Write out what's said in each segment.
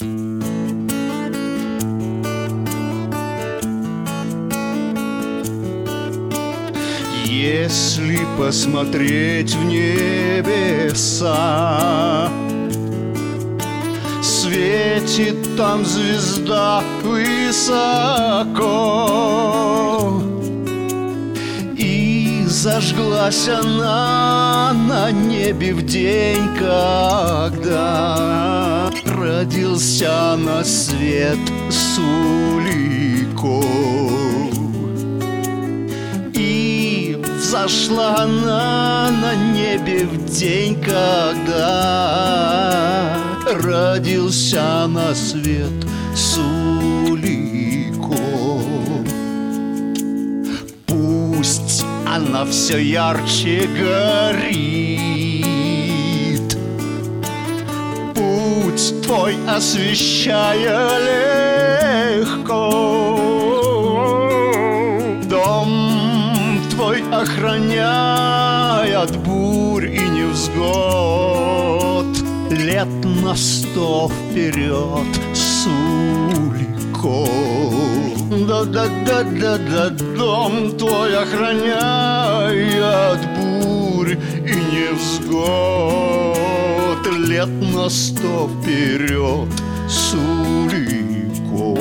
Если посмотреть в небеса, светит там звезда высоко, и зажглась она на небе в день, когда родился на свет Сулико. Зашла она на небе в день, когда родился на свет Сулико. Пусть она все ярче горит, путь твой освещая легко, охраняй от бурь и невзгод, лет на 100 вперед, Сулико. Да-да-да-да-да, дом твой охраняй от бурь и невзгод, лет на 100 вперед, Сулико.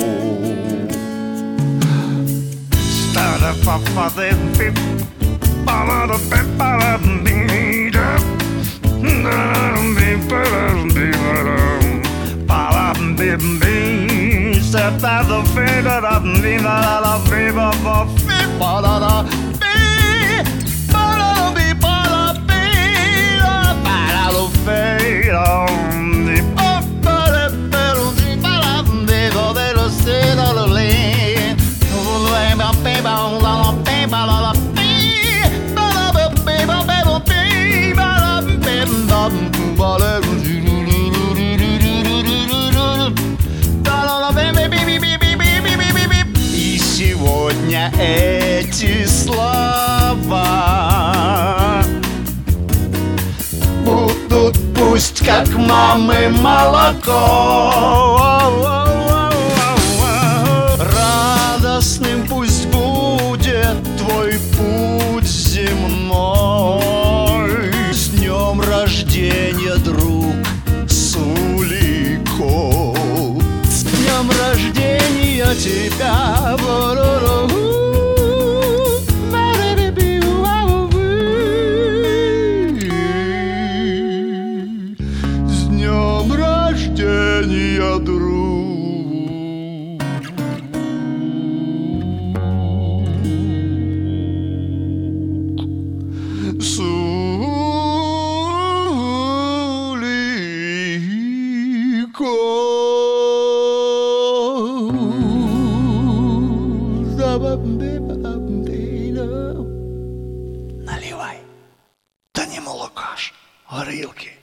И сегодня эти слова будут пусть как мамы молоко. Радостным пусть будет твой путь земной. С днем рождения, друг Сулико. С днем рождения тебя. С днем рождения, друг. Наливай, да не молокаш, горілки.